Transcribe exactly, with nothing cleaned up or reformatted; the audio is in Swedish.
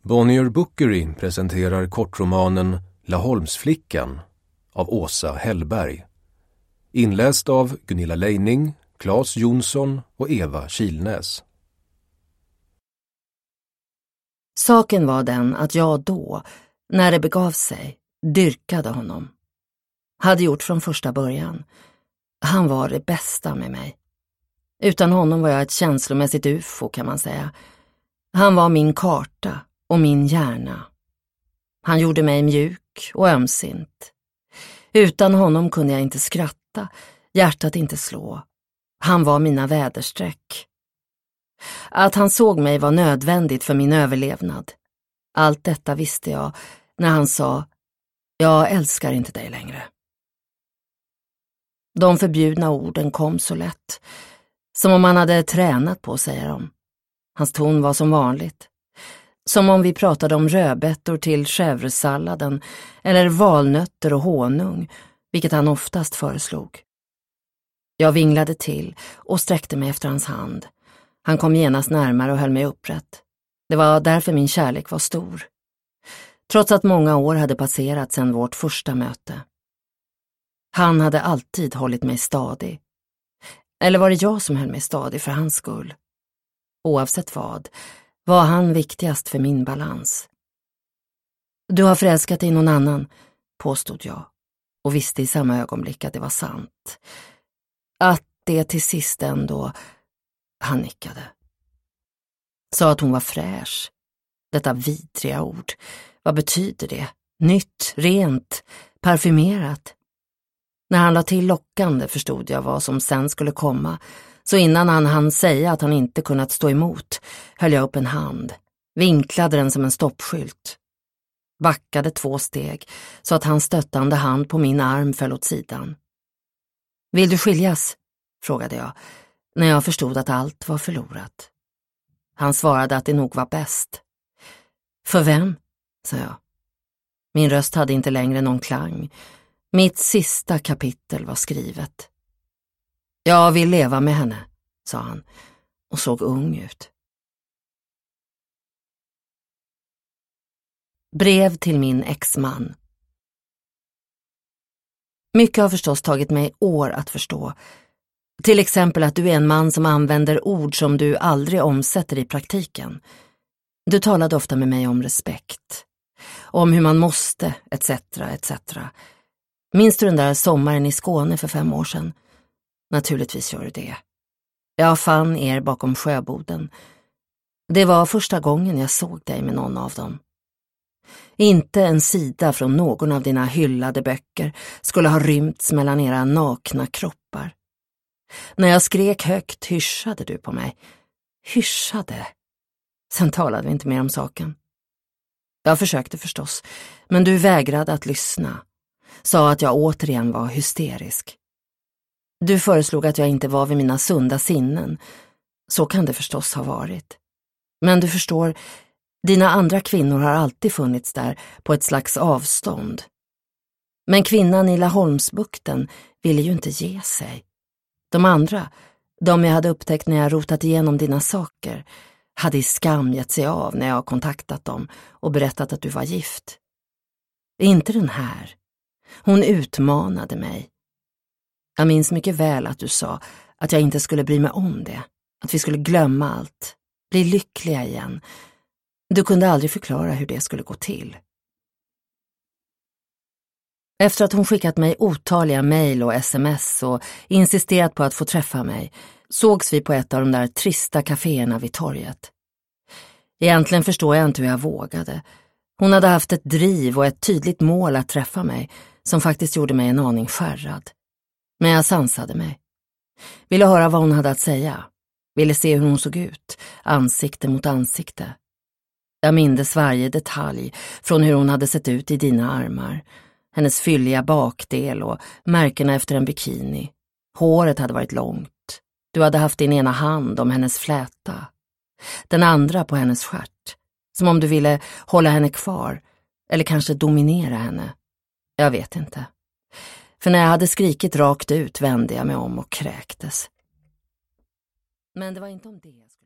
Bonnier Bookery presenterar kortromanen Laholmsflickan av Åsa Hellberg. Inläst av Gunilla Leining, Claes Jonsson och Eva Kilnäs. Saken var den att jag då, när det begav sig, dyrkade honom. Hade gjort från första början. Han var det bästa med mig. Utan honom var jag ett känslomässigt ufo, kan man säga. Han var min karta och min hjärna. Han gjorde mig mjuk och ömsint. Utan honom kunde jag inte skratta, hjärtat inte slå. Han var mina väderstreck. Att han såg mig var nödvändigt för min överlevnad. Allt detta visste jag när han sa: jag älskar inte dig längre. De förbjudna orden kom så lätt, som om han hade tränat på, säger de. Hans ton var som vanligt. Som om vi pratade om rödbetor till chèvresalladen eller valnötter och honung, vilket han oftast föreslog. Jag vinglade till och sträckte mig efter hans hand. Han kom genast närmare och höll mig upprätt. Det var därför min kärlek var stor. Trots att många år hade passerat sedan vårt första möte. Han hade alltid hållit mig stadig. Eller var det jag som höll mig stadig för hans skull? Oavsett vad, var han viktigast för min balans. Du har förälskat dig i någon annan, påstod jag, och visste i samma ögonblick att det var sant. Att det till sist ändå... Han nickade. Sa att hon var fräsch. Detta vidriga ord. Vad betyder det? Nytt, rent, parfymerat. När han la till lockande förstod jag vad som sen skulle komma. Så innan han hann säga att han inte kunnat stå emot höll jag upp en hand. Vinklade den som en stoppskylt. Backade två steg så att hans stöttande hand på min arm föll åt sidan. Vill du skiljas? Frågade jag. När jag förstod att allt var förlorat. Han svarade att det nog var bäst. För vem? Sa jag. Min röst hade inte längre någon klang. Mitt sista kapitel var skrivet. Jag vill leva med henne, sa han och såg ung ut. Brev till min exman. Mycket har förstås tagit mig år att förstå. Till exempel att du är en man som använder ord som du aldrig omsätter i praktiken. Du talade ofta med mig om respekt. Om hur man måste, et cetera et cetera. Minns du den där sommaren i Skåne för fem år sedan? Naturligtvis gör du det. Jag fann er bakom sjöboden. Det var första gången jag såg dig med någon av dem. Inte en sida från någon av dina hyllade böcker skulle ha rymts mellan era nakna kroppar. När jag skrek högt hyschade du på mig. Hyschade. Sen talade vi inte mer om saken. Jag försökte förstås, men du vägrade att lyssna. Sa att jag återigen var hysterisk. Du föreslog att jag inte var vid mina sunda sinnen. Så kan det förstås ha varit. Men du förstår, dina andra kvinnor har alltid funnits där på ett slags avstånd. Men kvinnan i Laholmsbukten ville ju inte ge sig. De andra, de jag hade upptäckt när jag rotat igenom dina saker, hade i skam gett sig av när jag kontaktat dem och berättat att du var gift. Inte den här. Hon utmanade mig. Jag minns mycket väl att du sa att jag inte skulle bry mig om det. Att vi skulle glömma allt. Bli lyckliga igen. Du kunde aldrig förklara hur det skulle gå till. Efter att hon skickat mig otaliga mejl och sms och insisterat på att få träffa mig, sågs vi på ett av de där trista kaféerna vid torget. Egentligen förstår jag inte hur jag vågade. Hon hade haft ett driv och ett tydligt mål att träffa mig som faktiskt gjorde mig en aning skärrad. Men jag sansade mig. Ville höra vad hon hade att säga. Ville se hur hon såg ut, ansikte mot ansikte. Jag mindes varje detalj från hur hon hade sett ut i dina armar. Hennes fylliga bakdel och märkena efter en bikini. Håret hade varit långt. Du hade haft din ena hand om hennes fläta. Den andra på hennes stjärt. Som om du ville hålla henne kvar. Eller kanske dominera henne. Jag vet inte. För när jag hade skrikit rakt ut vände jag mig om och kräktes. Men det var inte om det.